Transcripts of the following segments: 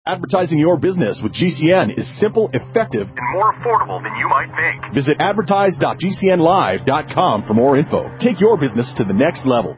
Advertising your business with GCN is simple, effective, and more affordable than you might think. Visit advertise.gcnlive.com for more info. Take your business to the next level.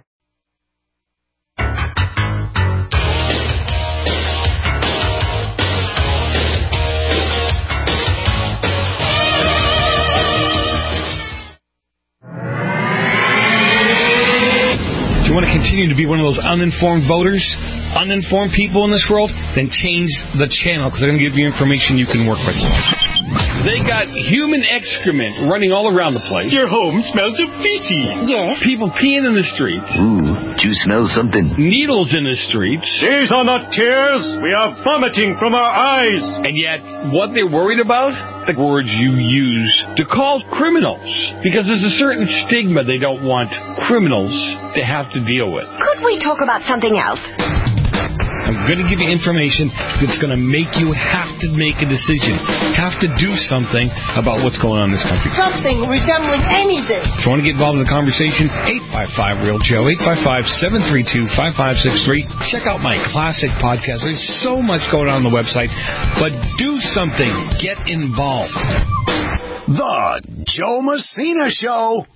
If you want to continue to be one of those uninformed voters, uninformed people in this world, then change the channel, because they're going to give you information you can work with. They got human excrement running all around the place. Your home smells of feces. Yes. People peeing in the streets. Ooh, do you smell something? Needles in the streets. These are not tears. We are vomiting from our eyes. And yet, what they're worried about? The words you use to call criminals. Because there's a certain stigma they don't want criminals to have to deal with. Could we talk about something else? I'm going to give you information that's going to make you have to make a decision, have to do something about what's going on in this country. Something resembling anything. If you want to get involved in the conversation, 855-REAL-JOE, 855-732-5563. Check out my classic podcast. There's so much going on the website, but do something. Get involved. The Joe Messina Show.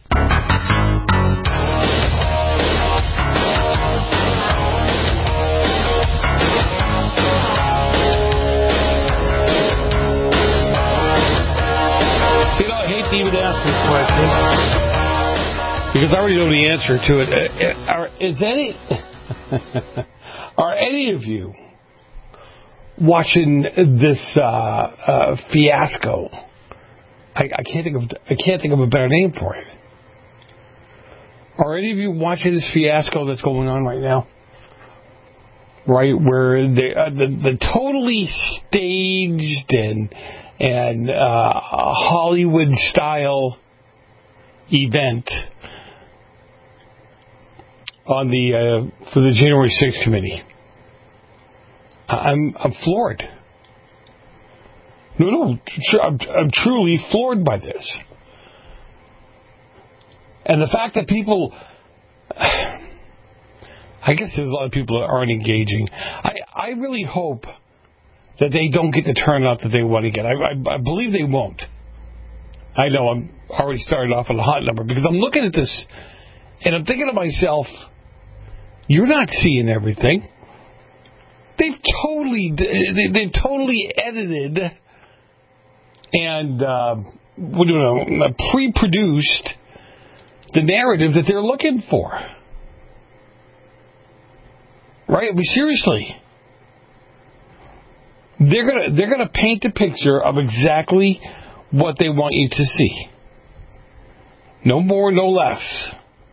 To even ask this question because I already know the answer to it. Are any of you watching this fiasco? I can't think of a better name for it. Are any of you watching this fiasco that's going on right now? Right, where the totally staged and Hollywood-style event on for the January 6th committee. I'm floored. No, I'm truly floored by this. And the fact that people, I guess there's a lot of people that aren't engaging. I really hope that they don't get the turnout that they want to get. I believe they won't. I know I'm already started off on a hot number because I'm looking at this and I'm thinking to myself, you're not seeing everything. They've totally edited and pre-produced the narrative that they're looking for. Right? I mean, seriously. They're gonna paint a picture of exactly what they want you to see. No more, no less.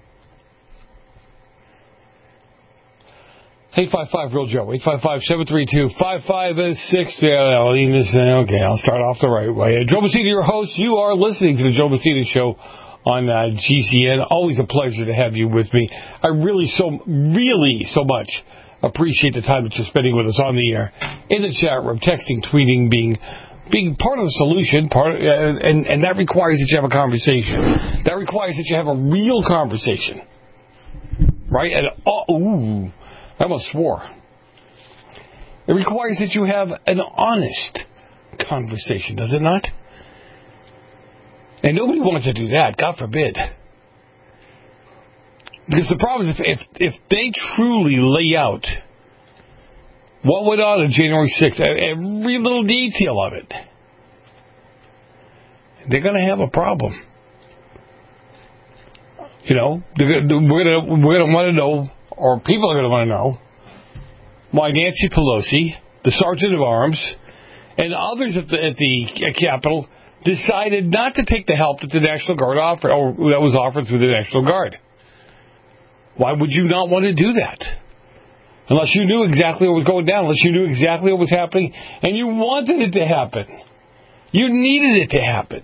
855-REAL-JOE, 855-732-5563. Okay, I'll start off the right way. Joe Messina, your host. You are listening to the Joe Messina Show on GCN. Always a pleasure to have you with me. I really so much appreciate the time that you're spending with us on the air, in the chat room, texting, tweeting, being part of the solution, and that requires that you have a conversation. That requires that you have a real conversation, right? And I almost swore. It requires that you have an honest conversation, does it not? And nobody wants to do that, God forbid. Because the problem is, if they truly lay out what went on January 6th, every little detail of it, they're going to have a problem. You know, we're going to want to know, or people are going to want to know, why Nancy Pelosi, the Sergeant of Arms, and others at the Capitol decided not to take the help that the National Guard offered, or that was offered through the National Guard. Why would you not want to do that? Unless you knew exactly what was going down, unless you knew exactly what was happening, and you wanted it to happen. You needed it to happen.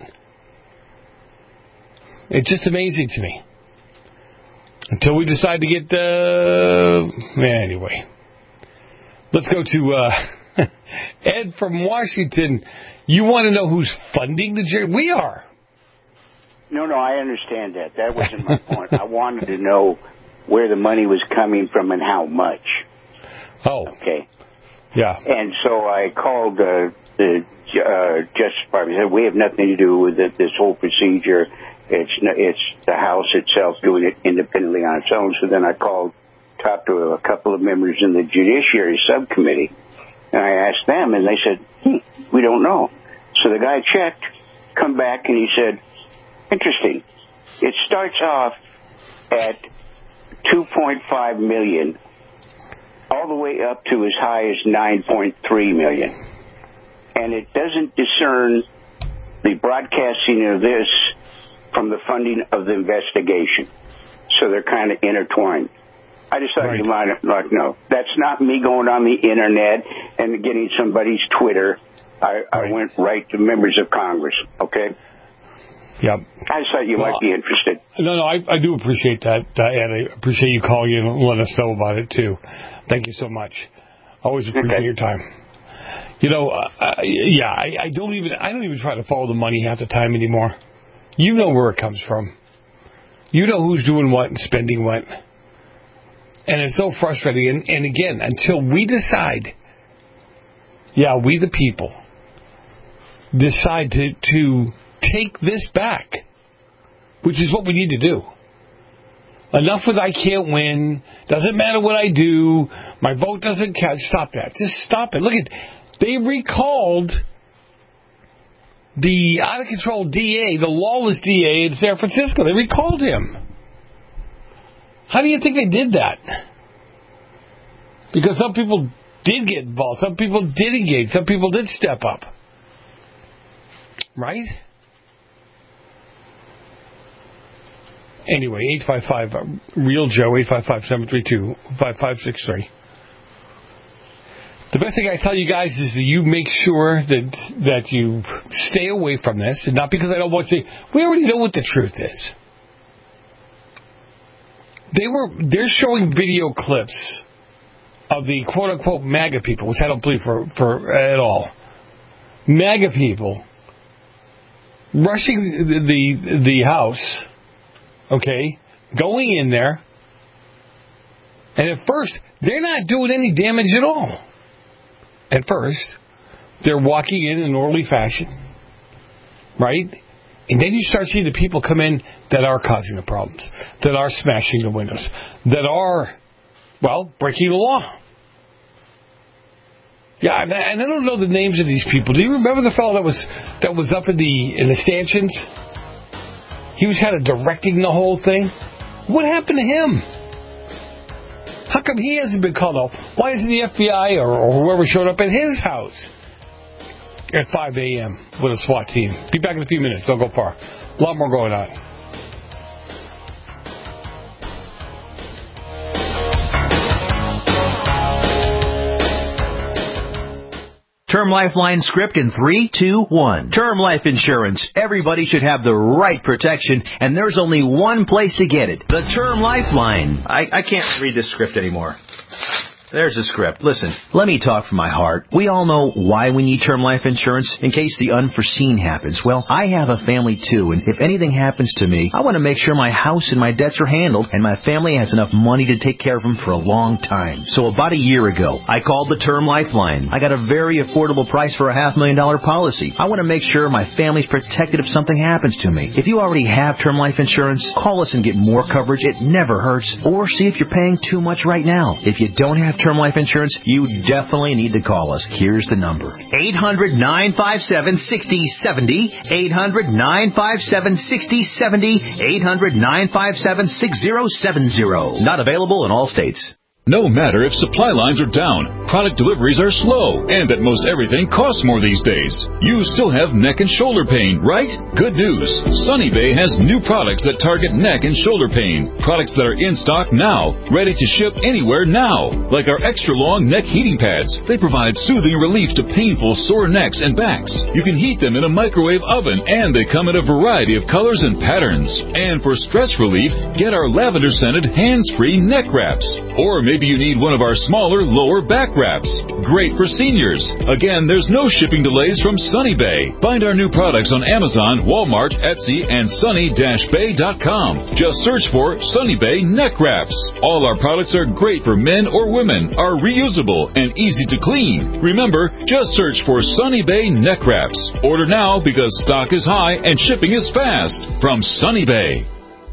It's just amazing to me. Until we decide to get... Anyway. Let's go to Ed from Washington. You want to know who's funding the... We are. No, I understand that. That wasn't my point. I wanted to know where the money was coming from and how much. Oh. Okay. Yeah. And so I called the Justice Department and said, we have nothing to do with this whole procedure. It's the House itself doing it independently on its own. So then I talked to a couple of members in the Judiciary Subcommittee, and I asked them, and they said, we don't know. So the guy checked, come back, and he said, interesting. It starts off at $2.5 million, all the way up to as high as $9.3 million. And it doesn't discern the broadcasting of this from the funding of the investigation. So they're kind of intertwined. I just thought you might not know. That's not me going on the Internet and getting somebody's Twitter. I went right to members of Congress, okay? Yep. I just thought you might be interested. No, I do appreciate that, and I appreciate you calling in and letting us know about it, too. Thank you so much. Always appreciate your time. You know, I don't even try to follow the money half the time anymore. You know where it comes from. You know who's doing what and spending what. And it's so frustrating. And again, until we decide, we the people, decide to take this back, which is what we need to do. Enough with I can't win. Doesn't matter what I do. My vote doesn't count. Stop that. Just stop it. Look at, they recalled the out-of-control DA, the lawless DA in San Francisco. They recalled him. How do you think they did that? Because some people did get involved. Some people did engage. Some people did step up. Right? Anyway, 855-REAL-JOE, 855-732-5563. The best thing I tell you guys is that you make sure that you stay away from this, and not because I don't want to say, we already know what the truth is. They're showing video clips of the quote-unquote MAGA people, which I don't believe for at all. MAGA people rushing the House, okay, going in there, and at first, they're not doing any damage at all. At first, they're walking in an orderly fashion, right? And then you start seeing the people come in that are causing the problems, that are smashing the windows, that are, breaking the law. Yeah, and I don't know the names of these people. Do you remember the fellow that was up in the stanchions? He was kind of directing the whole thing. What happened to him? How come he hasn't been called out? Why isn't the FBI or whoever showed up at his house at 5 a.m. with a SWAT team? Be back in a few minutes. Don't go far. A lot more going on. Term Lifeline script in 3, 2, 1. Term life insurance. Everybody should have the right protection, and there's only one place to get it. The Term Lifeline. I can't read this script anymore. There's the script. Listen, let me talk from my heart. We all know why we need term life insurance, in case the unforeseen happens. Well, I have a family too, and if anything happens to me, I want to make sure my house and my debts are handled, and my family has enough money to take care of them for a long time. So about a year ago, I called the Term Lifeline. I got a very affordable price for a $500,000 policy. I want to make sure my family's protected if something happens to me. If you already have term life insurance, call us and get more coverage. It never hurts. Or see if you're paying too much right now. If you don't have term life insurance, you definitely need to call us. Here's the number. 800-957-6070. 800-957-6070. 800-957-6070. Not available in all states. No matter if supply lines are down, product deliveries are slow, and that most everything costs more these days, you still have neck and shoulder pain, right? Good news. Sunny Bay has new products that target neck and shoulder pain. Products that are in stock now, ready to ship anywhere now. Like our extra long neck heating pads. They provide soothing relief to painful sore necks and backs. You can heat them in a microwave oven, and they come in a variety of colors and patterns. And for stress relief, get our lavender scented hands-free neck wraps. Or maybe Maybe you need one of our smaller lower back wraps. Great for seniors. Again, there's no shipping delays from Sunny Bay. Find our new products on Amazon, Walmart, Etsy, and sunny-bay.com. Just search for Sunny Bay neck wraps. All our products are great for men or women, are reusable, and easy to clean. Remember, just search for Sunny Bay neck wraps. Order now because stock is high and shipping is fast. From Sunny Bay.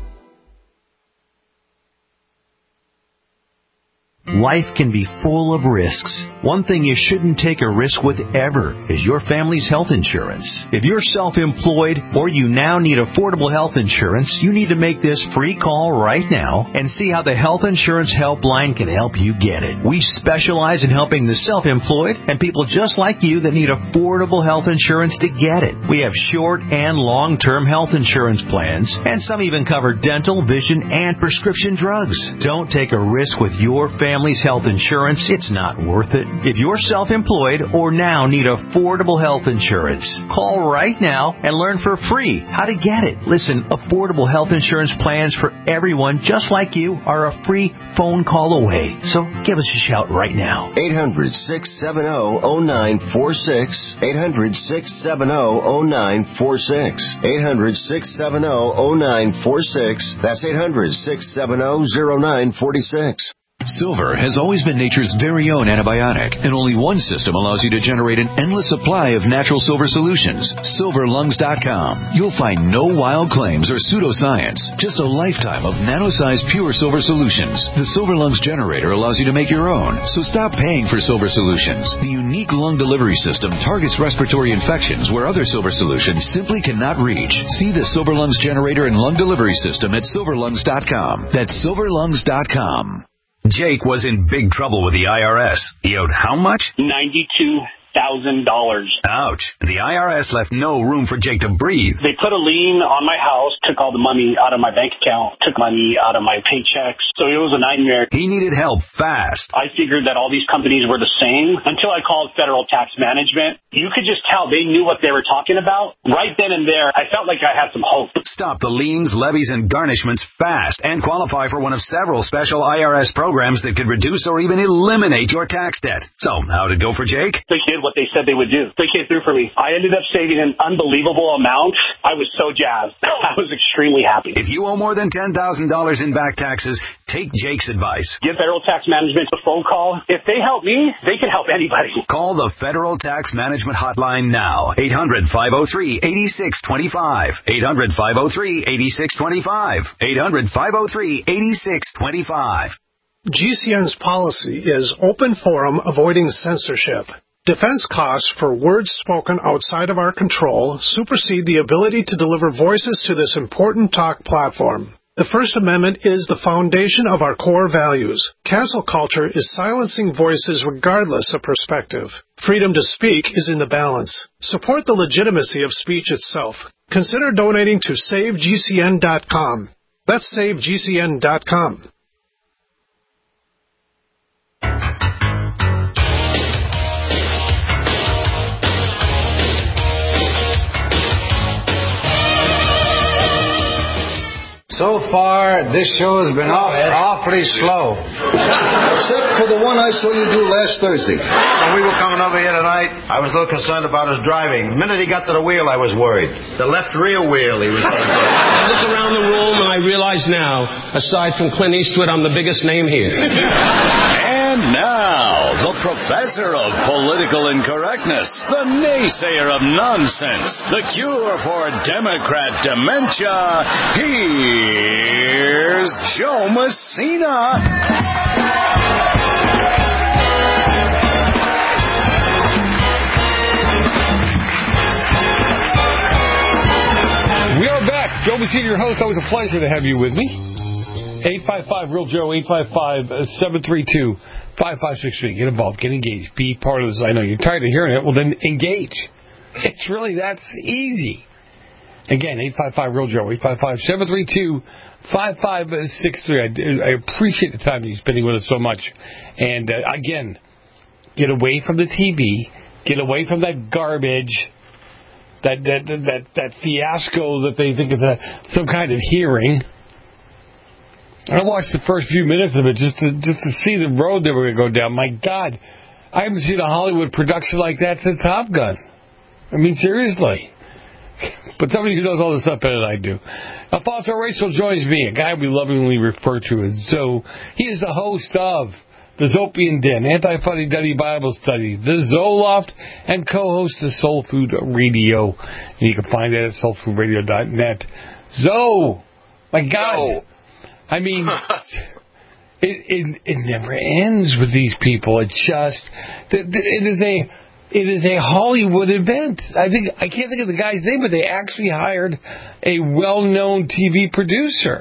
Life can be full of risks. One thing you shouldn't take a risk with ever is your family's health insurance. If you're self-employed or you now need affordable health insurance, you need to make this free call right now and see how the Health Insurance Helpline can help you get it. We specialize in helping the self-employed and people just like you that need affordable health insurance to get it. We have short and long-term health insurance plans, and some even cover dental, vision, and prescription drugs. Don't take a risk with your family's health insurance. It's not worth it. If you're self-employed or now need affordable health insurance, call right now and learn for free how to get it. Listen, affordable health insurance plans for everyone just like you are a free phone call away. So give us a shout right now. 800-670-0946. 800-670-0946. 800-670-0946. That's 800-670-0946. Silver has always been nature's very own antibiotic, and only one system allows you to generate an endless supply of natural silver solutions. SilverLungs.com. You'll find no wild claims or pseudoscience, just a lifetime of nano-sized pure silver solutions. The Silver Lungs generator allows you to make your own, so stop paying for silver solutions. The unique lung delivery system targets respiratory infections where other silver solutions simply cannot reach. See the Silver Lungs generator and lung delivery system at SilverLungs.com. That's SilverLungs.com. Jake was in big trouble with the IRS. He owed how much? $92,000. Ouch. The IRS left no room for Jake to breathe. They put a lien on my house, took all the money out of my bank account, took money out of my paychecks. So it was a nightmare. He needed help fast. I figured that all these companies were the same until I called Federal Tax Management. You could just tell they knew what they were talking about. Right then and there, I felt like I had some hope. Stop the liens, levies, and garnishments fast and qualify for one of several special IRS programs that could reduce or even eliminate your tax debt. So, how'd it go for Jake? They did what they said they would do. They came through for me. I ended up saving an unbelievable amount. I was so jazzed. I was extremely happy. If you owe more than $10,000 in back taxes, take Jake's advice. Give Federal Tax Management a phone call. If they help me, they can help anybody. Call the Federal Tax Management Hotline now. 800-503-8625. 800-503-8625. 800-503-8625. GCN's policy is open forum, avoiding censorship. Defense costs for words spoken outside of our control supersede the ability to deliver voices to this important talk platform. The First Amendment is the foundation of our core values. Cancel culture is silencing voices regardless of perspective. Freedom to speak is in the balance. Support the legitimacy of speech itself. Consider donating to SaveGCN.com. That's SaveGCN.com. So far, this show has been awfully slow. Except for the one I saw you do last Thursday. When we were coming over here tonight, I was a little concerned about his driving. The minute he got to the wheel, I was worried. The left rear wheel, he was I look around the room and I realize now, aside from Clint Eastwood, I'm the biggest name here. And now, the professor of political incorrectness, the naysayer of nonsense, the cure for Democrat dementia, here's Joe Messina. We are back. Joe Messina, your host. Always a pleasure to have you with me. 855-REAL-JOE, 855-732-5563. Get involved. Get engaged. Be part of this. I know you're tired of hearing it. Well, then engage. It's really that easy. Again, 855-REAL-JOE, 855-732-5563. I appreciate the time that you're spending with us so much. And, again, get away from the TV. Get away from that garbage. That fiasco that they think is some kind of hearing. I watched the first few minutes of it just to see the road they were going to go down. My God, I haven't seen a Hollywood production like that since Top Gun. I mean, seriously. But somebody who knows all this stuff better than I do. Alfonso Rachel joins me, a guy we lovingly refer to as Zoe. He is the host of the Zopian Den, Anti-Funny Duddy Bible Study, the Zoloft, and co-host of Soul Food Radio. And you can find that at soulfoodradio.net. Zoe, my God. Yo. I mean, it never ends with these people. It is a Hollywood event. I can't think of the guy's name, but they actually hired a well-known TV producer.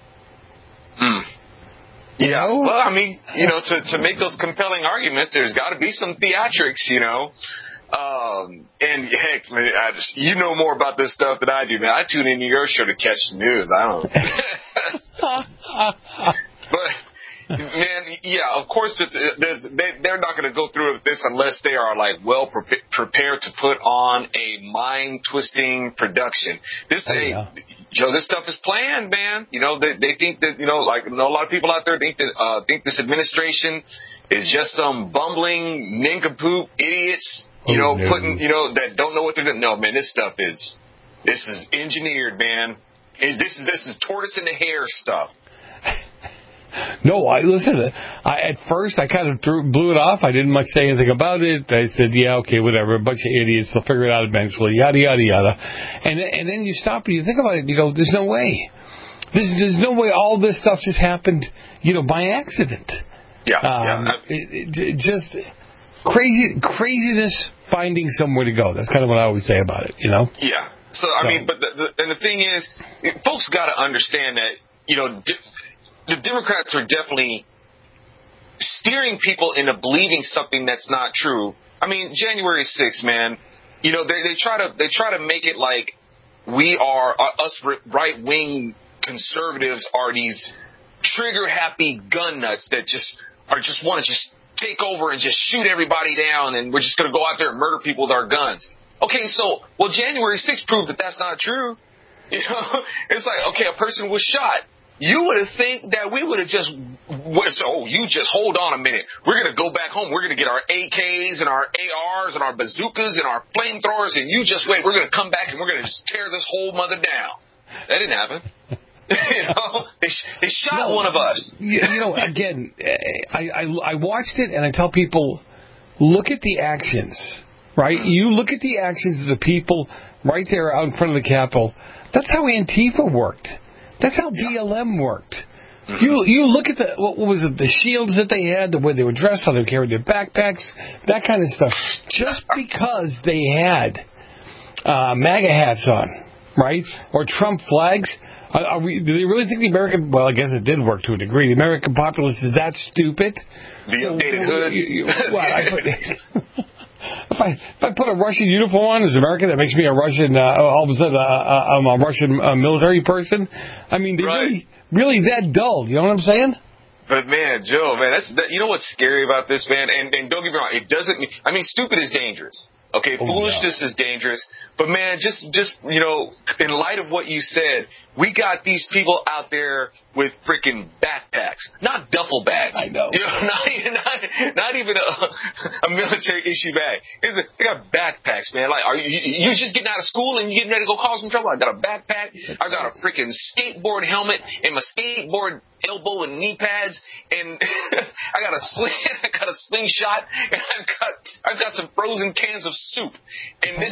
Yeah, well, I mean, to make those compelling arguments, there's got to be some theatrics, and heck, man, you know more about this stuff than I do, man. I tune into your show to catch the news. I don't. But. Man, yeah, of course, they're not going to go through with this unless they are well prepared to put on a mind-twisting production. This stuff is planned, man. They think that a lot of people out there think this administration is just some bumbling nincompoop idiots. That don't know what they're doing. No, man, this is engineered, man. This is tortoise in the hare stuff. No, at first I kind of blew it off. I didn't much say anything about it. I said, yeah, okay, whatever. A bunch of idiots. They'll figure it out eventually. Yada, yada, yada. And then you stop and you think about it and you go, there's no way. There's no way all this stuff just happened, by accident. Yeah. Just craziness finding somewhere to go. That's kind of what I always say about it, Yeah. So, I mean, but the thing is, folks got to understand that, the Democrats are definitely steering people into believing something that's not true. I mean, January 6th, man, they try to make it like we are us right-wing conservatives are these trigger-happy gun nuts that just want to just take over and just shoot everybody down, and we're just going to go out there and murder people with our guns. Okay, January 6th proved that that's not true. It's like, okay, a person was shot. You would have think that we would have just, you just hold on a minute. We're going to go back home. We're going to get our AKs and our ARs and our bazookas and our flamethrowers, and you just wait. We're going to come back and we're going to just tear this whole mother down. That didn't happen. They shot one of us. Again, I watched it and I tell people, look at the actions, right? You look at the actions of the people right there out in front of the Capitol. That's how Antifa worked. That's how BLM worked. You look at the shields that they had, the way they were dressed, how they carried their backpacks, that kind of stuff. Just because they had MAGA hats on, right, or Trump flags, do they really think the American? Well, I guess it did work to a degree. The American populace is that stupid. The updated hoods. If I put a Russian uniform on as an American, that makes me a Russian. All of a sudden, I'm a Russian military person. I mean, they're really that dull. You know what I'm saying? But man, Joe, man, you know what's scary about this, man? And don't get me wrong, it doesn't mean. I mean, stupid is dangerous. Okay, foolishness is dangerous. But man, just in light of what you said, we got these people out there with freaking backpacks, not duffel bags. I know. Not even a military issue bag. They got backpacks, man. Like, are you just getting out of school and you getting ready to go cause some trouble? I got a backpack. I got a freaking skateboard helmet and my skateboard elbow and knee pads, and I got a slingshot, and I've got some frozen cans of soup, and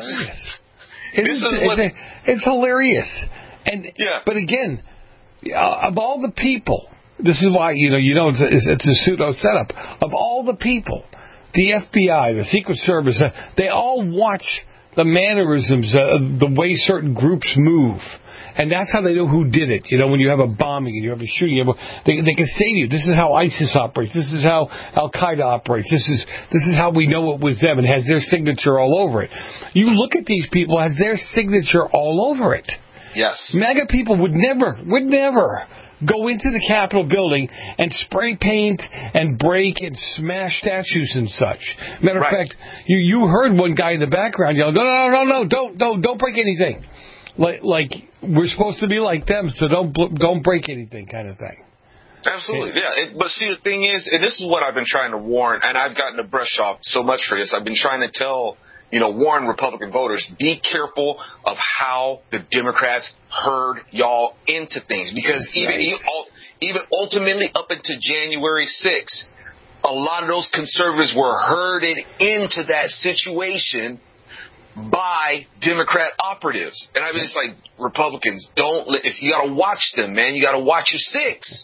it's hilarious. And but again, of all the people, this is why it's a pseudo setup. Of all the people, the FBI, the Secret Service, they all watch the mannerisms, the way certain groups move. And that's how they know who did it. When you have a bombing and you have a shooting, they can say to you, this is how ISIS operates. This is how Al-Qaeda operates. This is how we know it was them. It has their signature all over it. You look at these people, it has their signature all over it. Yes. MAGA people would never go into the Capitol building and spray paint and break and smash statues and such. Matter of fact, you heard one guy in the background yell, no, don't break anything. Like we're supposed to be like them, so don't break anything, kind of thing. Absolutely, yeah. But see, the thing is, and this is what I've been trying to warn, and I've gotten to brush off so much for this. I've been trying to warn Republican voters, be careful of how the Democrats herd y'all into things. Because even ultimately up into January 6th, a lot of those conservatives were herded into that situation by Democrat operatives. And I mean, it's like, Republicans, you got to watch them, man. You got to watch your six.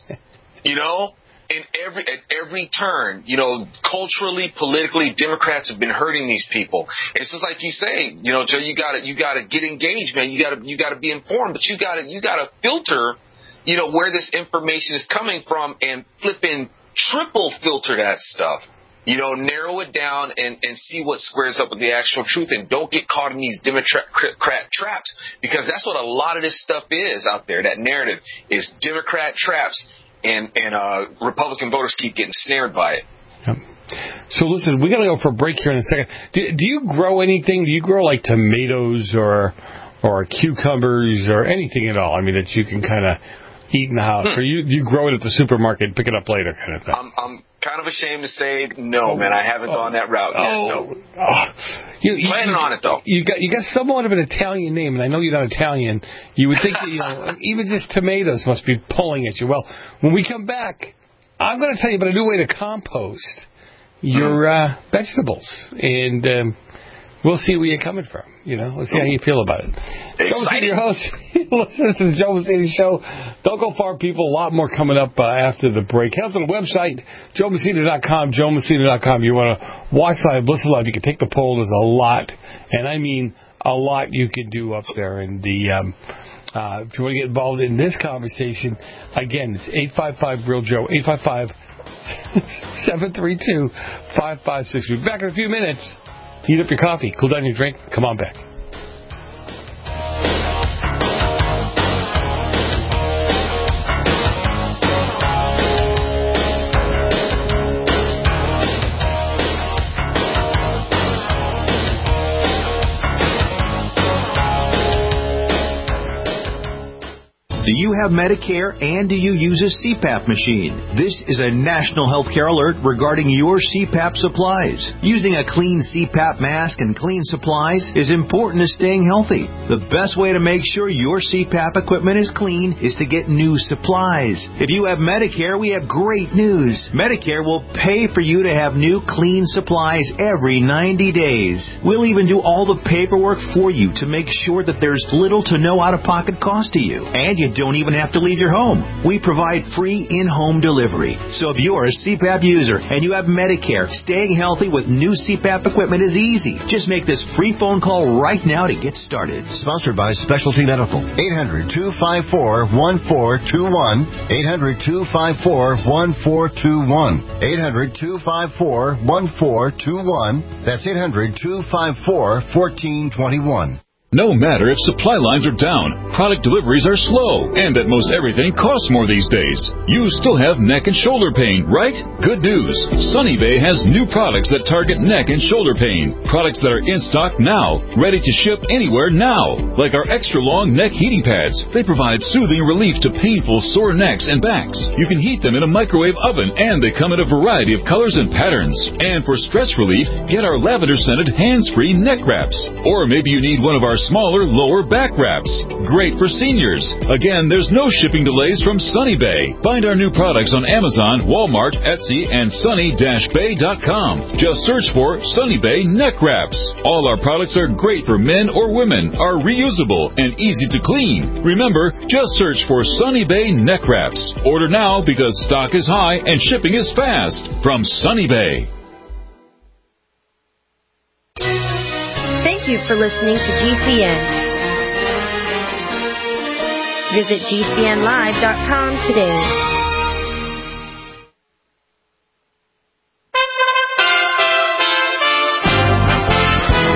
At every turn, culturally, politically, Democrats have been hurting these people. It's just like you say, Joe, you got to get engaged, man. You got to be informed, but you got to filter, where this information is coming from and flipping triple filter that stuff. Narrow it down and see what squares up with the actual truth, and don't get caught in these Democrat traps, because that's what a lot of this stuff is out there. That narrative is Democrat traps. And Republican voters keep getting snared by it. Yep. So listen, we got to go for a break here in a second. Do you grow anything? Do you grow like tomatoes or cucumbers or anything at all? I mean, that you can kind of eat in the house, or you grow it at the supermarket and pick it up later, kind of thing. I'm kind of ashamed to say no, man. I haven't gone that route yet. No. Planning on it though. You got somewhat of an Italian name, and I know you're not Italian. You would think that even just tomatoes must be pulling at you. Well, when we come back, I'm going to tell you about a new way to compost your vegetables, and we'll see where you're coming from. Let's see how you feel about it. Joe Messina, your host. Listen to the Joe Messina Show. Don't go far, people. A lot more coming up after the break. Head to the website, joemessina.com, joemessina.com. You want to watch live, listen live. You can take the poll. There's a lot, and I mean a lot you can do up there. And if you want to get involved in this conversation, again, it's 855-REAL-JOE, 855-732-5563. We'll be back in a few minutes. Heat up your coffee, cool down your drink. Come on back. Do you have Medicare, and do you use a CPAP machine? This is a national healthcare alert regarding your CPAP supplies. Using a clean CPAP mask and clean supplies is important to staying healthy. The best way to make sure your CPAP equipment is clean is to get new supplies. If you have Medicare, we have great news. Medicare will pay for you to have new clean supplies every 90 days. We'll even do all the paperwork for you to make sure that there's little to no out-of-pocket cost to you. And you don't even have to leave your home. We provide free in-home delivery. So if you're a CPAP user and you have Medicare, staying healthy with new CPAP equipment is easy. Just make this free phone call right now to get started. Sponsored by Specialty Medical. 800-254-1421. 800-254-1421. 800-254-1421. That's 800-254-1421. No matter if supply lines are down, product deliveries are slow, and that most everything costs more these days, you still have neck and shoulder pain, right? Good news. Sunny Bay has new products that target neck and shoulder pain. Products that are in stock now, ready to ship anywhere now. Like our extra long neck heating pads. They provide soothing relief to painful sore necks and backs. You can heat them in a microwave oven, and they come in a variety of colors and patterns. And for stress relief, get our lavender-scented hands-free neck wraps. Or maybe you need one of our smaller lower back wraps. Great for seniors. Again, there's no shipping delays from Sunny Bay. Find our new products on Amazon, Walmart, Etsy, and sunny-bay.com. Just search for Sunny Bay neck wraps. All our products are great for men or women, are reusable, and easy to clean. Remember, just search for Sunny Bay neck wraps. Order now because stock is high and shipping is fast. From Sunny Bay. Thank you for listening to GCN. Visit GCNlive.com today. You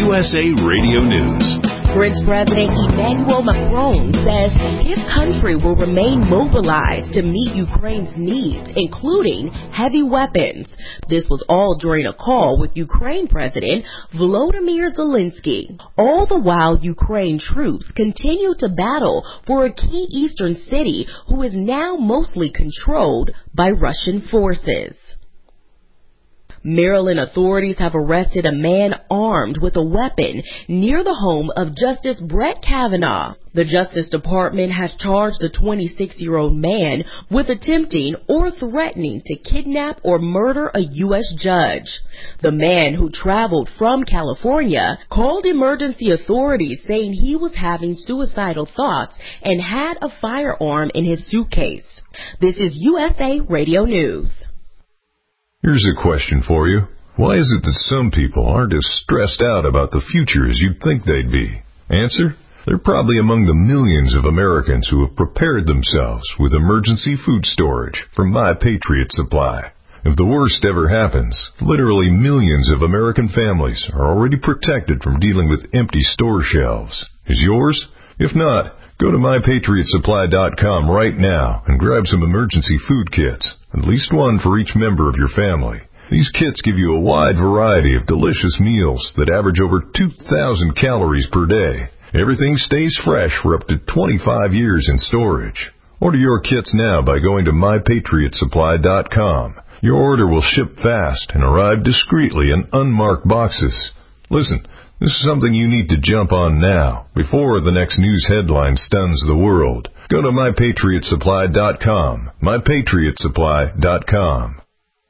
USA Radio News. French President Emmanuel Macron says his country will remain mobilized to meet Ukraine's needs, including heavy weapons. This was all during a call with Ukraine President Volodymyr Zelensky. All the while, Ukraine troops continue to battle for a key eastern city who is now mostly controlled by Russian forces. Maryland authorities have arrested a man armed with a weapon near the home of Justice Brett Kavanaugh. The Justice Department has charged the 26-year-old man with attempting or threatening to kidnap or murder a U.S. judge. The man, who traveled from California, called emergency authorities saying he was having suicidal thoughts and had a firearm in his suitcase. This is USA Radio News. Here's a question for you. Why is it that some people aren't as stressed out about the future as you'd think they'd be? Answer? They're probably among the millions of Americans who have prepared themselves with emergency food storage from My Patriot Supply. If the worst ever happens, literally millions of American families are already protected from dealing with empty store shelves. Is yours? If not, go to MyPatriotSupply.com right now and grab some emergency food kits, at least one for each member of your family. These kits give you a wide variety of delicious meals that average over 2,000 calories per day. Everything stays fresh for up to 25 years in storage. Order your kits now by going to MyPatriotSupply.com. Your order will ship fast and arrive discreetly in unmarked boxes. Listen, this is something you need to jump on now, before the next news headline stuns the world. Go to MyPatriotSupply.com. MyPatriotSupply.com.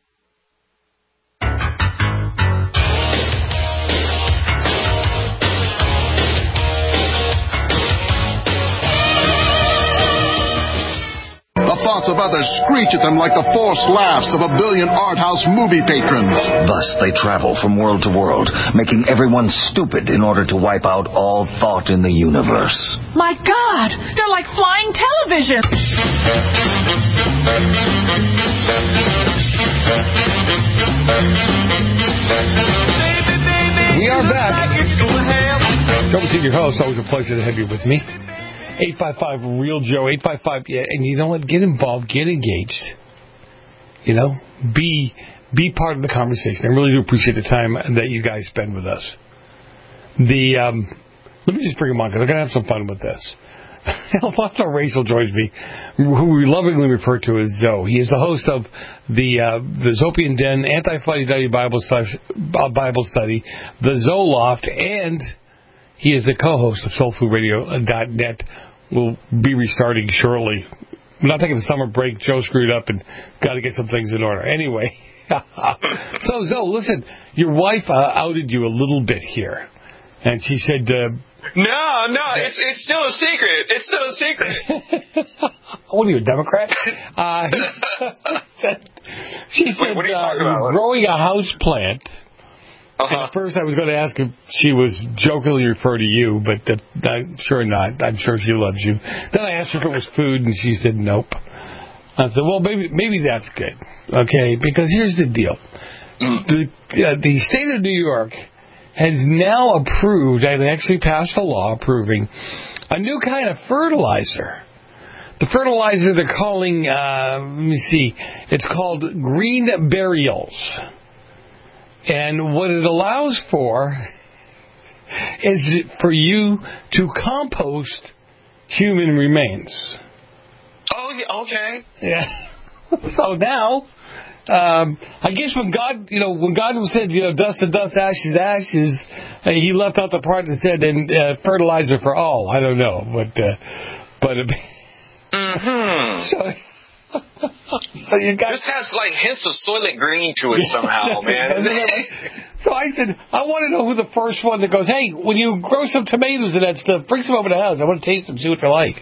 The thoughts of others screech at them like the forced laughs of a billion art house movie patrons. Thus they travel from world to world, making everyone stupid in order to wipe out all thought in the universe. My God, they're like flying television. We are back. Joe Senior Host, always a pleasure to have you with me. 855-REAL-JOE, 855, yeah, and you know what? Get involved, get engaged. You know, be part of the conversation. I really do appreciate the time that you guys spend with us. Let me just bring him on, because I'm going to have some fun with this. Alfonso Rachel joins me, who we lovingly refer to as Zoe. He is the host of the Zopian Den Anti-Fuddy-Duddy Bible Study, the Zoloft, and he is the co-host of SoulFoodRadio.net. We'll be restarting shortly. I'm not taking the summer break. Joe screwed up and got to get some things in order. Anyway, so Zoe, listen, your wife outed you a little bit here, and she said, No, it's still a secret. It's still a secret. What are you, a Democrat? She said, what are you talking about? Growing a house plant. At first, I was going to ask if she was jokingly referred to you, but I'm sure not. I'm sure she loves you. Then I asked her if it was food, and she said nope. I said, well, maybe that's good, okay? Because here's the deal: the state of New York has now approved, and actually passed a law approving a new kind of fertilizer. The fertilizer they're calling, it's called green burials. And what it allows for is for you to compost human remains. Oh, yeah, okay. Yeah. So now, I guess when God said, dust to dust, ashes to ashes, he left out the part that said, and fertilizer for all. I don't know, but so you got, this has like hints of Soylent Green to it somehow, man. So I said, I want to know who the first one that goes, hey, when you grow some tomatoes and that stuff, bring some over to the house. I want to taste them, see what they're like.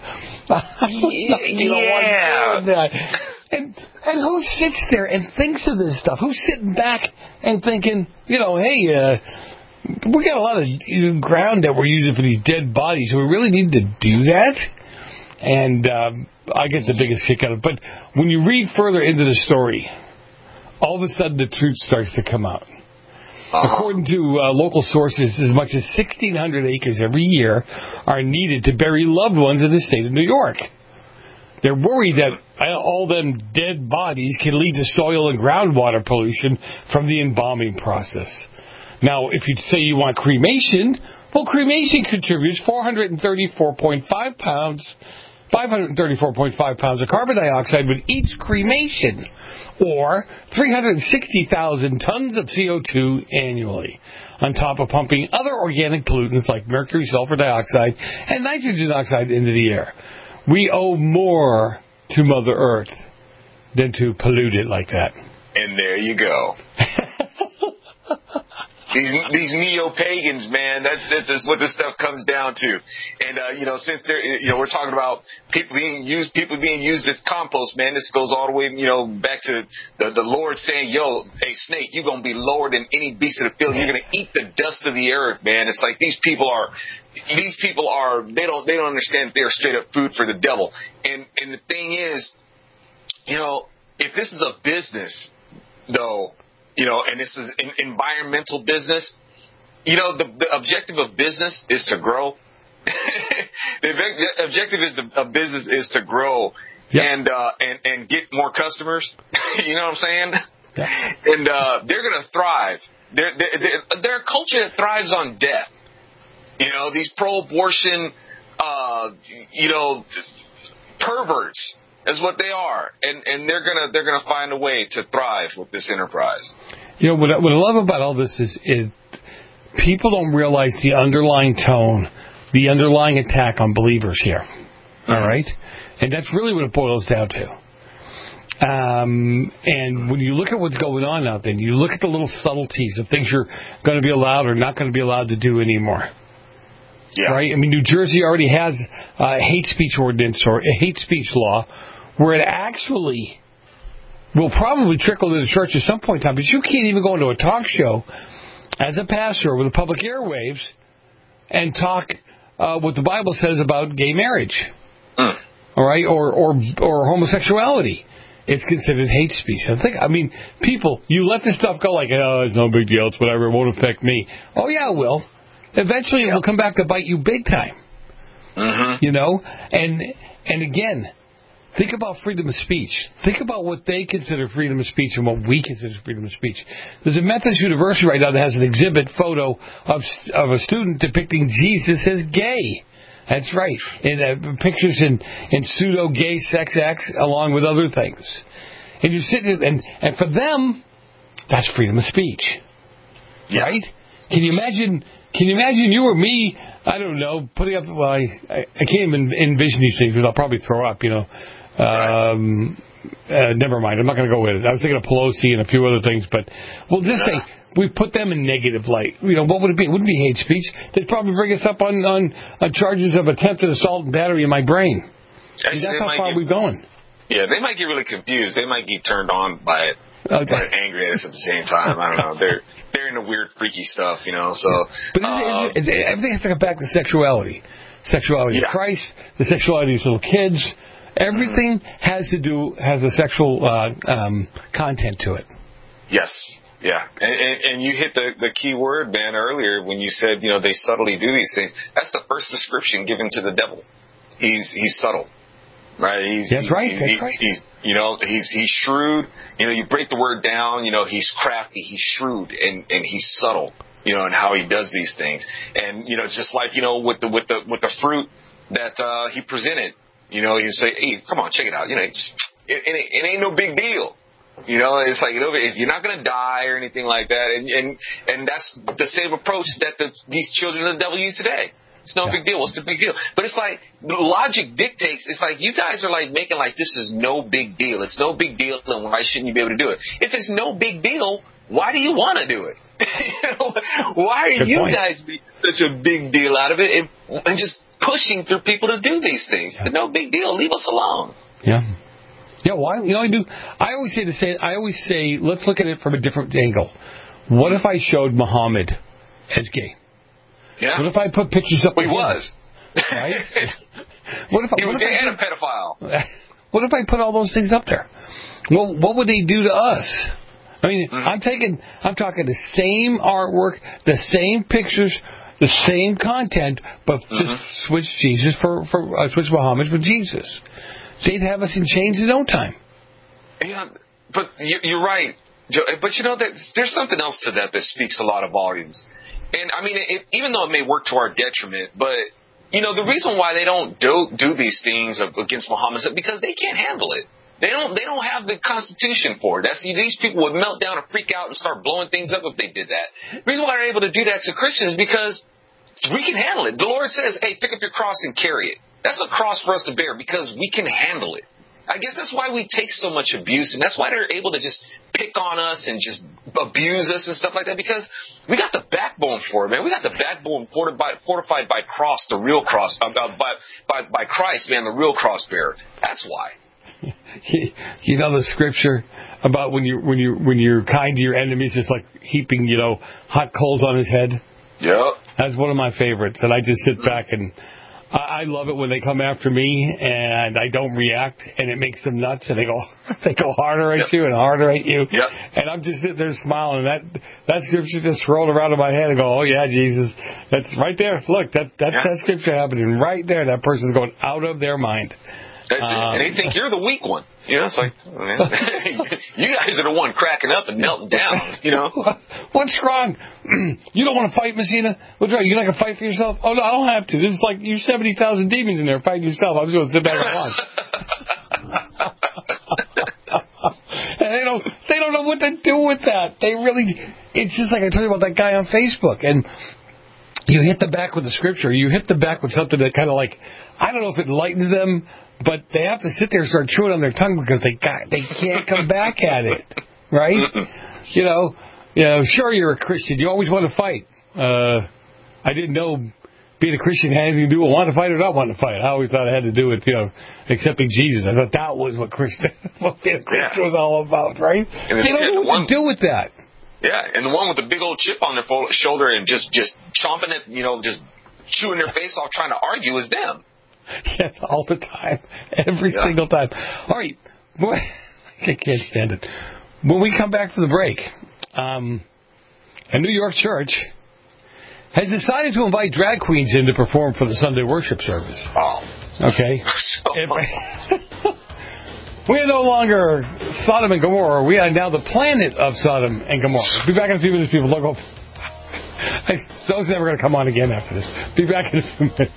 And who sits there and thinks of this stuff? Who's sitting back and thinking, hey, we got a lot of ground that we're using for these dead bodies. Do we really need to do that? And I get the biggest kick out of it. But when you read further into the story, all of a sudden the truth starts to come out. According to local sources, as much as 1,600 acres every year are needed to bury loved ones in the state of New York. They're worried that all them dead bodies can lead to soil and groundwater pollution from the embalming process. Now, if you say you want cremation, well, cremation contributes 534.5 pounds of carbon dioxide with each cremation, or 360,000 tons of CO2 annually, on top of pumping other organic pollutants like mercury, sulfur dioxide, and nitrogen oxide into the air. We owe more to Mother Earth than to pollute it like that. And there you go. These neo-pagans, man, that's what this stuff comes down to. And, since we're talking about people being used as compost, man, this goes all the way, back to the Lord saying, yo, hey, snake, you're going to be lower than any beast of the field. You're going to eat the dust of the earth, man. It's like these people are, they don't understand that they're straight up food for the devil. And the thing is, if this is a business, though, and this is an environmental business, the objective of business is to grow. The objective of business is to grow and get more customers. You know what I'm saying? Yeah. And they're going to thrive. They're a culture that thrives on death. These pro-abortion, perverts. Is what they are, and they're gonna find a way to thrive with this enterprise. What I love about all this is people don't realize the underlying tone, the underlying attack on believers here. All right, and that's really what it boils down to. And when you look at what's going on out there, you look at the little subtleties of things you're going to be allowed or not going to be allowed to do anymore. Yeah. Right? I mean, New Jersey already has a hate speech ordinance or a hate speech law where it actually will probably trickle to the church at some point in time. But you can't even go into a talk show as a pastor with the public airwaves and talk what the Bible says about gay marriage. All right? Or homosexuality. It's considered hate speech. People, you let this stuff go like, it's no big deal, it's whatever, it won't affect me. Oh, yeah, it will. Eventually it will come back to bite you big time. And again, think about freedom of speech. Think about what they consider freedom of speech and what we consider freedom of speech. There's a Methodist University right now that has an exhibit photo of a student depicting Jesus as gay. That's right. And pictures in pseudo-gay sex acts along with other things. And you sit there, and for them, that's freedom of speech. Yeah. Right? Can you imagine you or me, I don't know, putting up, well, I can't even envision these things because I'll probably throw up, never mind, I'm not going to go with it. I was thinking of Pelosi and a few other things, but we'll just say we put them in negative light. What would it be? It wouldn't be hate speech. They'd probably bring us up on charges of attempted assault and battery in my brain. Actually, that's how far we're going. Yeah, they might get really confused. They might get turned on by it. Okay. But angry at us at the same time. I don't know. They're into weird, freaky stuff, So, but everything has to come back to sexuality. Sexuality of Christ, the sexuality of little kids. Everything has a sexual content to it. Yes. Yeah. And you hit the key word, man, earlier when you said, they subtly do these things. That's the first description given to the devil. He's subtle. Right? That's right. He's shrewd. You break the word down, he's crafty, he's shrewd, and he's subtle, in how he does these things. And, just like, with the fruit that he presented, you say, hey, come on, check it out. It ain't no big deal. It's like, you're not going to die or anything like that. And that's the same approach that these children of the devil use today. It's no big deal. What's the big deal? But it's like the logic dictates. It's like you guys are like making like this is no big deal. It's no big deal, and why shouldn't you be able to do it? If it's no big deal, why do you want to do it? Why are you guys making such a big deal out of it and just pushing for people to do these things? It's no big deal. Leave us alone. Yeah. Yeah. Why? I always say, let's look at it from a different angle. What if I showed Muhammad as gay? Yeah. What if I put pictures up? Well, he was. Right? He was gay and a pedophile. What if I put all those things up there? Well, what would they do to us? I mean, I'm talking the same artwork, the same pictures, the same content, but just switch Jesus switch Muhammad for Jesus. They'd have us in chains in no time. Yeah, but you're right, Joe. But there's something else to that speaks a lot of volumes. And I mean, even though it may work to our detriment, but the reason why they don't do these things against Muhammad is because they can't handle it. They don't have the Constitution for it. These people would melt down and freak out and start blowing things up if they did that. The reason why they're able to do that to Christians is because we can handle it. The Lord says, hey, pick up your cross and carry it. That's a cross for us to bear because we can handle it. I guess that's why we take so much abuse, and that's why they're able to just pick on us and just abuse us and stuff like that, because we got the backbone for it, man. We got the backbone fortified by cross, the real cross, by Christ, man, the real cross bearer. That's why. You know the scripture about when you're kind to your enemies, it's like heaping hot coals on his head. Yep. That's one of my favorites, and I just sit back and I love it when they come after me and I don't react, and it makes them nuts, and they go harder at you and harder at you. Yep. And I'm just sitting there smiling, and that scripture just rolled around in my head and go, oh yeah, Jesus, that's right there. Look, that scripture happening right there. That person's going out of their mind. That's it. And they think you're the weak one. It's like, man, you guys are the one cracking up and melting down, What's wrong? You don't want to fight, Messina? What's wrong? You're not going to fight for yourself? Oh, no, I don't have to. This is like you 70,000 demons in there fighting yourself. I'm just going to sit back and watch. And they don't know what to do with that. It's just like I told you about that guy on Facebook. And you hit the back with the scripture. You hit the back with something that kind of like, I don't know if it enlightens them, but they have to sit there and start chewing on their tongue because they can't come back at it, right? Sure, you're a Christian. You always want to fight. I didn't know being a Christian had anything to do with wanting to fight or not wanting to fight. I always thought it had to do with accepting Jesus. I thought that was what being a Christian was all about, right? They don't know what to do with that. Yeah, and the one with the big old chip on their shoulder and just chomping it, just chewing their face off trying to argue is them. Yes, all the time. Every single time. All right. I can't stand it. When we come back from the break, a New York church has decided to invite drag queens in to perform for the Sunday worship service. Oh. Okay. We are no longer Sodom and Gomorrah. We are now the planet of Sodom and Gomorrah. Be back in a few minutes, people. Look over. Zoe's never going to come on again after this. Be back in a few minutes.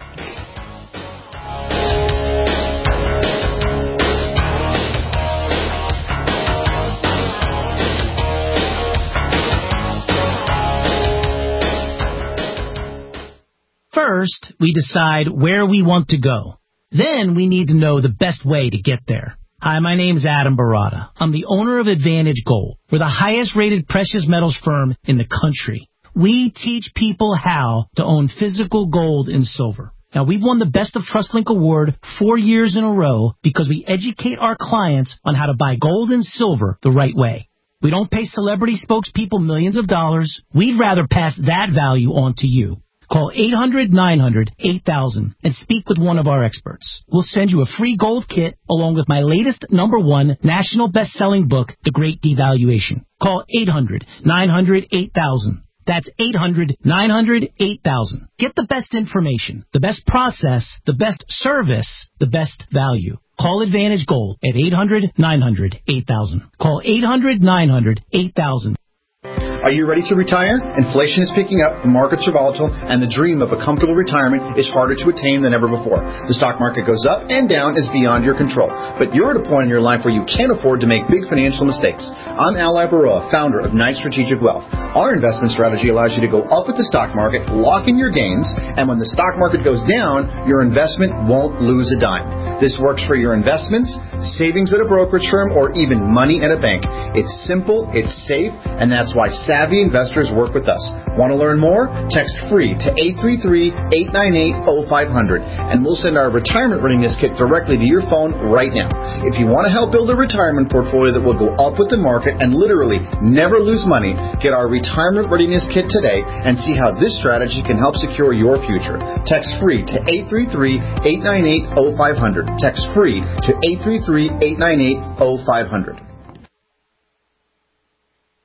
First, we decide where we want to go. Then we need to know the best way to get there. Hi, my name's Adam Barada. I'm the owner of Advantage Gold. We're the highest rated precious metals firm in the country. We teach people how to own physical gold and silver. Now, we've won the Best of TrustLink Award 4 years in a row because we educate our clients on how to buy gold and silver the right way. We don't pay celebrity spokespeople millions of dollars. We'd rather pass that value on to you. Call 800-900-8000 and speak with one of our experts. We'll send you a free gold kit along with my latest #1 national best-selling book, The Great Devaluation. Call 800-900-8000. That's 800-900-8000. Get the best information, the best process, the best service, the best value. Call Advantage Gold at 800-900-8000. Call 800-900-8000. Are you ready to retire? Inflation is picking up, the markets are volatile, and the dream of a comfortable retirement is harder to attain than ever before. The stock market goes up and down is beyond your control. But you're at a point in your life where you can't afford to make big financial mistakes. I'm Al Baroa, founder of Knight Strategic Wealth. Our investment strategy allows you to go up with the stock market, lock in your gains, and when the stock market goes down, your investment won't lose a dime. This works for your investments, savings at a brokerage firm, or even money at a bank. It's simple, it's safe, and that's why savvy investors work with us. Want to learn more? Text FREE to 833-898-0500, and we'll send our retirement readiness kit directly to your phone right now. If you want to help build a retirement portfolio that will go up with the market and literally never lose money, get our retirement readiness kit today and see how this strategy can help secure your future. Text FREE to 833-898-0500. Text FREE to 833-898-0500.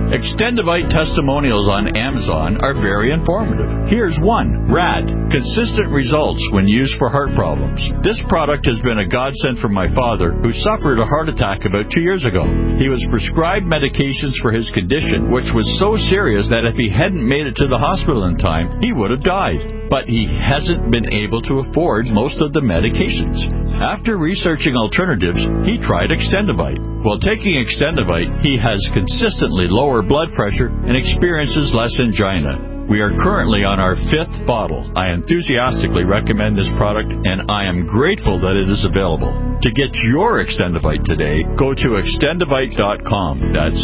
Extendivite testimonials on Amazon are very informative. Here's one. RAD. Consistent results when used for heart problems. This product has been a godsend for my father, who suffered a heart attack about 2 years ago. He was prescribed medications for his condition, which was so serious that if he hadn't made it to the hospital in time, he would have died. But he hasn't been able to afford most of the medications. After researching alternatives, he tried Extendivite. While taking Extendivite, he has consistently lower blood pressure and experiences less angina. We are currently on our 5th bottle. I enthusiastically recommend this product, and I am grateful that it is available. To get your Extendivite today, go to Extendivite.com. That's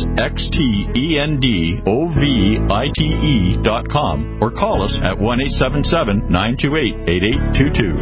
XTENDOVITE.com, or call us at 1-877-928-8822.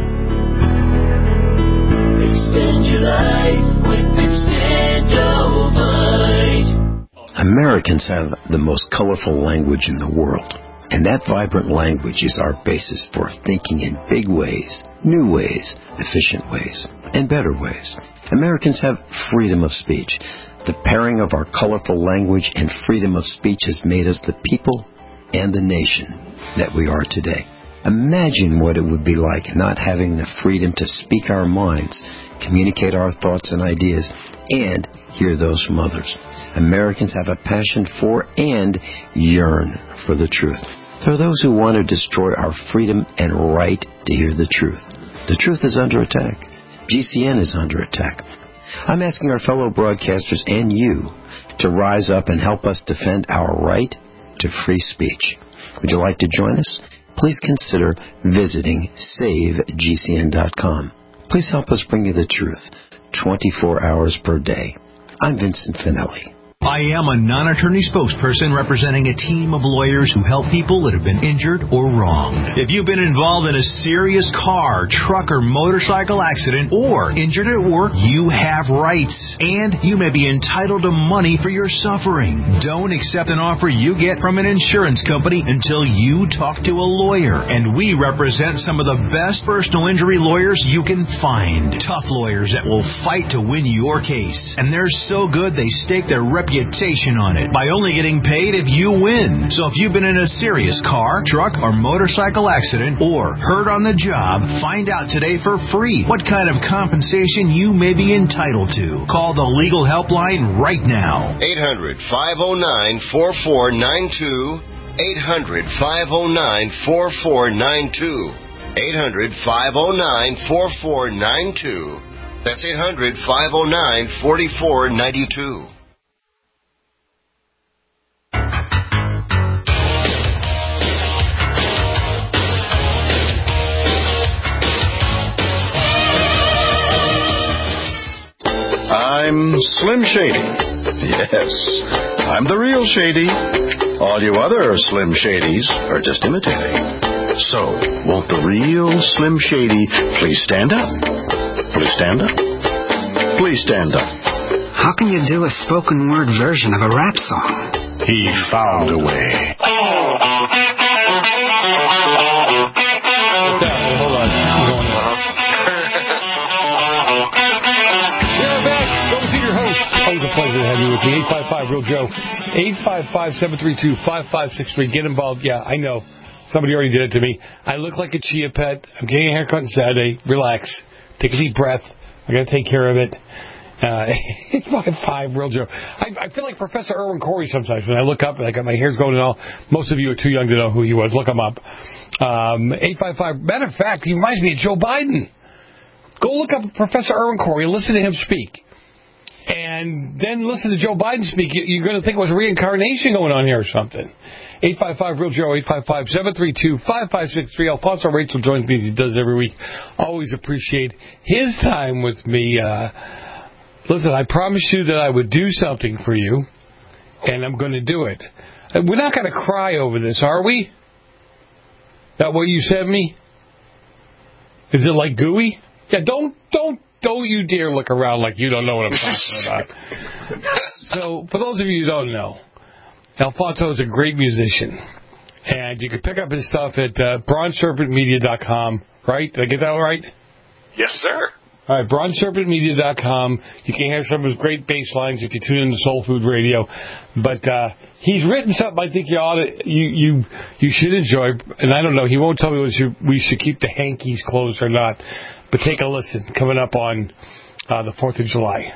Extend your life with Extendovite. Americans have the most colorful language in the world. And that vibrant language is our basis for thinking in big ways, new ways, efficient ways, and better ways. Americans have freedom of speech. The pairing of our colorful language and freedom of speech has made us the people and the nation that we are today. Imagine what it would be like not having the freedom to speak our minds, communicate our thoughts and ideas, and hear those from others. Americans have a passion for and yearn for the truth. There are those who want to destroy our freedom and right to hear the truth. The truth is under attack. GCN is under attack. I'm asking our fellow broadcasters and you to rise up and help us defend our right to free speech. Would you like to join us? Please consider visiting SaveGCN.com. Please help us bring you the truth 24 hours per day. I'm Vincent Finelli. I am a non-attorney spokesperson representing a team of lawyers who help people that have been injured or wronged. If you've been involved in a serious car, truck, or motorcycle accident, or injured at work, you have rights, and you may be entitled to money for your suffering. Don't accept an offer you get from an insurance company until you talk to a lawyer, and we represent some of the best personal injury lawyers you can find. Tough lawyers that will fight to win your case, and they're so good they stake their reputation on it by only getting paid if you win. So if you've been in a serious car, truck, or motorcycle accident, or hurt on the job, find out today for free what kind of compensation you may be entitled to. Call the legal helpline right now. 800-509-4492. 800-509-4492. 800-509-4492. That's 800-509-4492. I'm Slim Shady. Yes, I'm the real Shady. All you other Slim Shadys are just imitating. So, won't the real Slim Shady please stand up? Please stand up? Please stand up. How can you do a spoken word version of a rap song? He found a way. Hold on. Always a pleasure to have you with me. 855-REAL-JOE. 855-732-5563. Get involved. Yeah, I know. Somebody already did it to me. I look like a chia pet. I'm getting a haircut on Saturday. Relax. Take a deep breath. I got to take care of it. 855-REAL-JOE. I feel like Professor Irwin Corey sometimes when I look up and I got my hair's going and all. Most of you are too young to know who he was. Look him up. 855. Matter of fact, he reminds me of Joe Biden. Go look up Professor Irwin Corey and listen to him speak. And then listen to Joe Biden speak. You're going to think it was a reincarnation going on here or something. 855-REAL-JOE, 855-732-5563. Alfonso Rachel joins me as he does every week. Always appreciate his time with me. Listen, I promised you that I would do something for you, and I'm going to do it. We're not going to cry over this, are we? That what you sent me? Is it like gooey? Yeah, don't you dare look around like you don't know what I'm talking about. So, for those of you who don't know, Alfonso is a great musician. And you can pick up his stuff at BronzeSerpentMedia.com, right? Did I get that right? Yes, sir. All right, BronzeSerpentMedia.com. You can hear some of his great bass lines if you tune into Soul Food Radio. But He's written something I think you should enjoy, and I don't know. He won't tell me whether we should keep the hankies closed or not. But take a listen. Coming up on the 4th of July.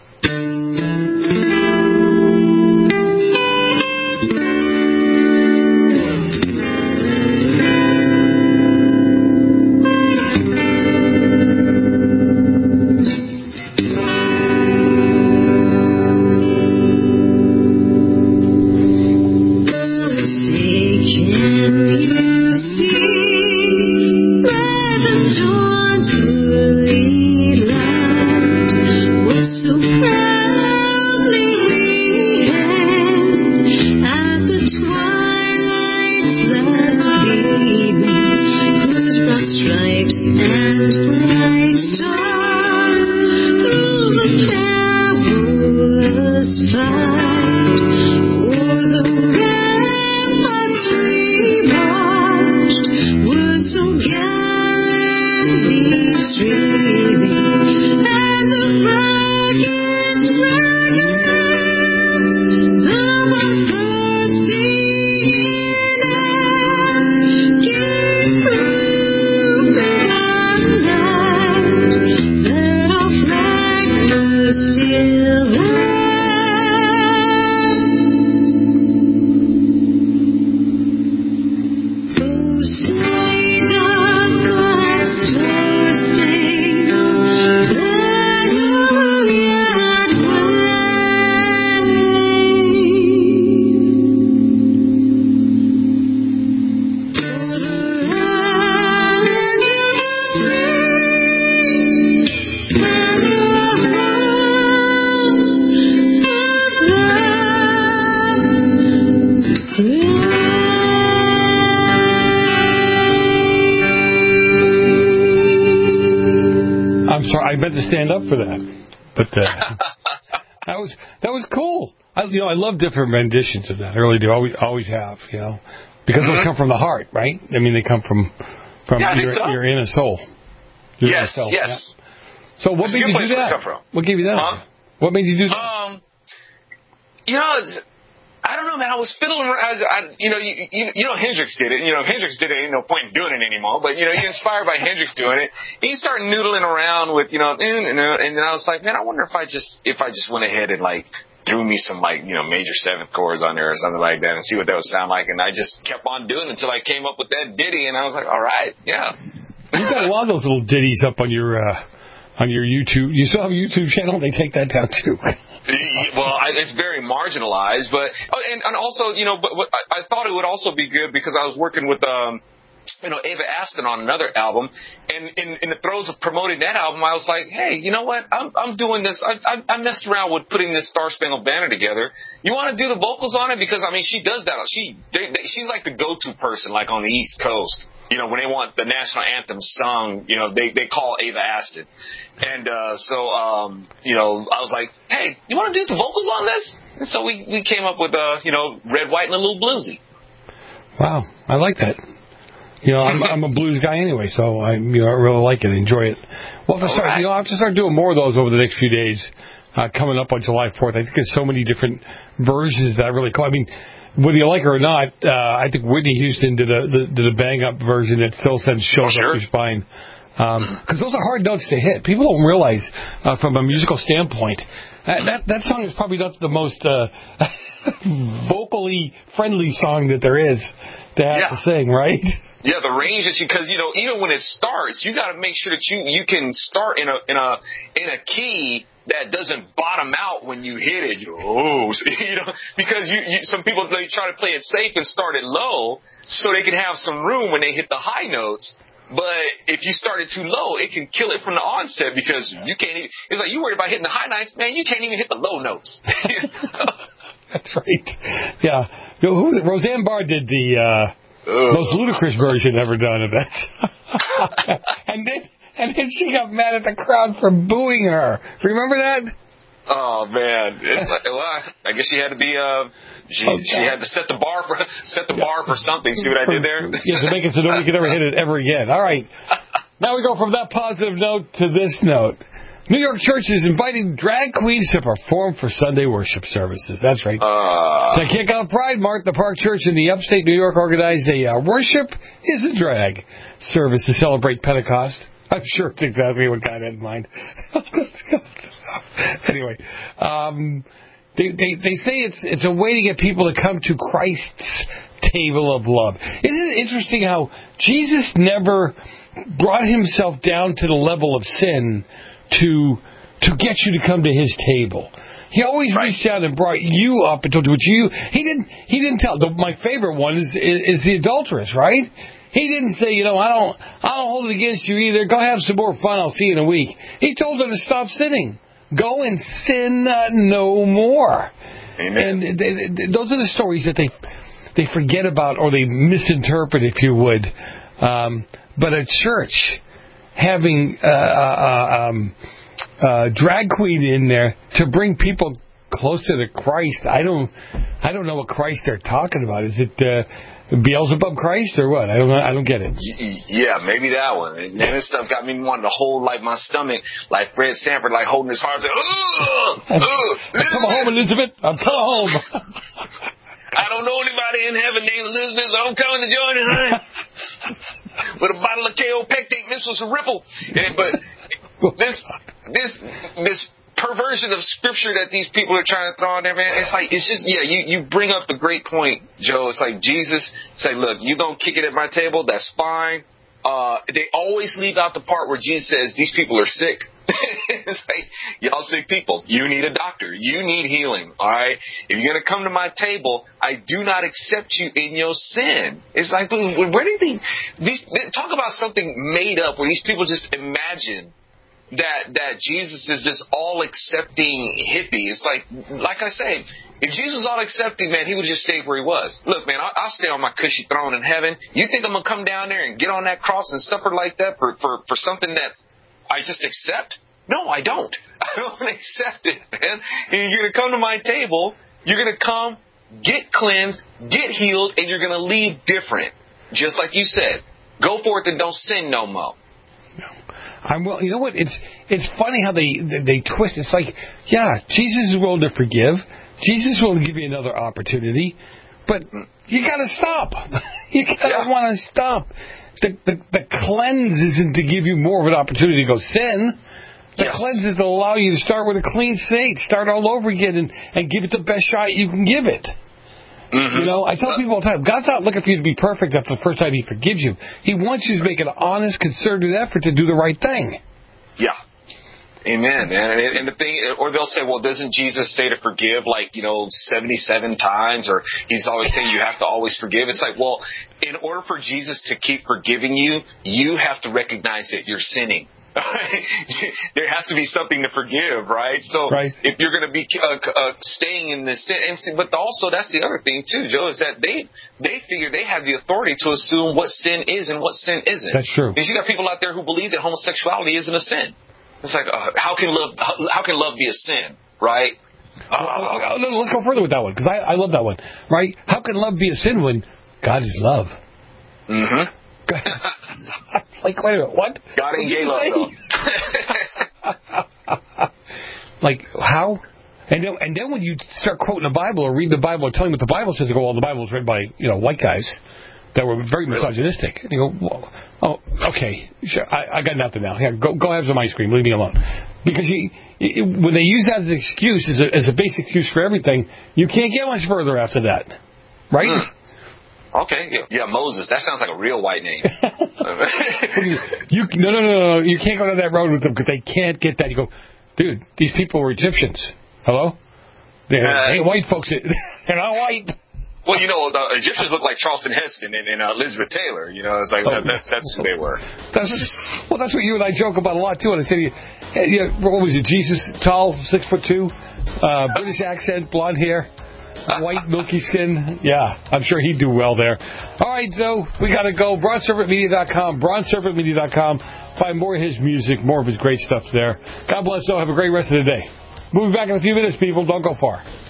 I meant to stand up for that, but that was cool. I love different renditions of that. I really do. Always have, because they come from the heart, right? I mean, they come from your inner soul. Yes. Yeah. So what made you do that? What gave you that? What made you do that? I don't know, man. I was fiddling around. Hendrix did it. Hendrix did it. Ain't no point in doing it anymore. But you're inspired by Hendrix doing it. And you start noodling around with, and then I was like, man, I wonder if I just went ahead and threw me some major seventh chords on there or something like that and see what that would sound like. And I just kept on doing it until I came up with that ditty, and I was like, all right, yeah. You've got a lot of those little ditties up on your YouTube. You still have a YouTube channel? They take that down too. Well, it's very marginalized, but and also, but I thought it would also be good because I was working with Ava Aston on another album, and in the throes of promoting that album, I was like, hey, you know what? I'm doing this. I messed around with putting this Star Spangled Banner together. You want to do the vocals on it? Because she does that. She's like the go-to person, on the East Coast. When they want the national anthem sung, they call Ava Aston. And so I was like, hey, you want to do the vocals on this? And so we came up with, Red, White, and a Little Bluesy. Wow, I like that. I'm a blues guy anyway, so I really like it, enjoy it. Well, I have to start doing more of those over the next few days, coming up on July 4th. I think there's so many different versions that I really call. I mean, whether you like it or not, I think Whitney Houston did a bang up version that still sends chills up your spine. Because those are hard notes to hit. People don't realize, from a musical standpoint, that song is probably not the most vocally friendly song that there is to have to sing, right? Yeah, the range that because even when it starts, you got to make sure that you can start in a key that doesn't bottom out when you hit it. Because some people they try to play it safe and start it low so they can have some room when they hit the high notes. But if you start it too low, it can kill it from the onset because you can't even. It's like you worried about hitting the high notes, man. You can't even hit the low notes. That's right. Yeah. Who was it? Roseanne Barr did the most ludicrous version ever done of that. And then she got mad at the crowd for booing her. Remember that? Oh man! I guess she had to be. She had to set the bar for something. See what I did there? Yeah, to make it so nobody could ever hit it ever again. All right. Now we go from that positive note to this note. New York Church is inviting drag queens to perform for Sunday worship services. That's right. To kick off Pride March, the Park Church in the upstate New York organized a worship is a drag service to celebrate Pentecost. I'm sure it's exactly what God had in mind. Anyway, they say it's a way to get people to come to Christ's table of love. Isn't it interesting how Jesus never brought himself down to the level of sin to get you to come to his table? He always reached out and brought you up and told you what you. He didn't tell. My favorite one is the adulteress, right? He didn't say, I don't hold it against you either. Go have some more fun. I'll see you in a week. He told her to stop sinning. Go and sin no more. Amen. And those are the stories that they forget about or they misinterpret, if you would. But a church having drag queen in there to bring people closer to Christ. I don't know what Christ they're talking about. Is it Beelzebub Christ or what? I don't get it. Yeah, maybe that one. And this stuff got me wanting to hold like my stomach, like Fred Sanford, like holding his heart. Like, I'm coming home, Elizabeth. I'm coming home. I don't know anybody in heaven named Elizabeth, so I'm coming to join you, honey. With a bottle of KO Pectate mixed with some Ripple. But this perversion of scripture that these people are trying to throw in there, man, it's just, you bring up a great point, Joe. It's like Jesus say, look, you don't kick it at my table, that's fine. They always leave out the part where Jesus says, these people are sick. It's like, y'all sick people, you need a doctor. You need healing, all right? If you're going to come to my table, I do not accept you in your sin. It's like, where do they talk about something made up where these people just imagine that Jesus is this all-accepting hippie. It's like I say, if Jesus was all-accepting, man, he would just stay where he was. Look, man, I'll stay on my cushy throne in heaven. You think I'm going to come down there and get on that cross and suffer like that for something that I just accept? No, I don't. I don't accept it, man. You're going to come to my table, you're going to come, get cleansed, get healed, and you're going to leave different. Just like you said. Go forth and don't sin no more. Well, you know what? It's funny how they twist. It's like, Jesus is willing to forgive. Jesus is willing to give you another opportunity, but you got to stop. You got to want to stop. The cleanse isn't to give you more of an opportunity to go sin. The cleanse is to allow you to start with a clean slate, start all over again, and give it the best shot you can give it. Mm-hmm. I tell people all the time, God's not looking for you to be perfect after the first time he forgives you. He wants you to make an honest, concerted effort to do the right thing. Yeah. Amen, man. And the thing, or they'll say, well, doesn't Jesus say to forgive 77 times? Or he's always saying you have to always forgive. It's like, well, in order for Jesus to keep forgiving you, you have to recognize that you're sinning. There has to be something to forgive, right? So if you're going to be staying in this sin, but also that's the other thing too, Joe, is that they figure they have the authority to assume what sin is and what sin isn't. That's true. Because you got people out there who believe that homosexuality isn't a sin. It's like, how can love be a sin, right? Let's go further with that one, because I love that one, right? How can love be a sin when God is love? Mm-hmm. Like, wait a minute, what? God ain't gay love, though. Like, how? And then when you start quoting the Bible or read the Bible or telling what the Bible says, you go, well, the Bible was written by, white guys that were very misogynistic. And you go, well, oh, okay, sure, I got nothing now. Here, go have some ice cream. Leave me alone. Because when they use that as an excuse, as a basic excuse for everything, you can't get much further after that. Right? Okay, yeah, Moses. That sounds like a real white name. No. You can't go down that road with them because they can't get that. You go, dude, these people were Egyptians. Hello? They ain't white folks. They're not white. Well, the Egyptians look like Charleston Heston and Elizabeth Taylor. It's like that's who they were. That's what you and I joke about a lot too. And I said, what was it? Jesus, tall, 6'2", British accent, blonde hair. White, milky skin. Yeah, I'm sure he'd do well there. All right, so we got to go. BronzeSerpentMedia.com. BronzeSerpentMedia.com. Find more of his music, more of his great stuff there. God bless, though. Have a great rest of the day. We'll be back in a few minutes, people. Don't go far.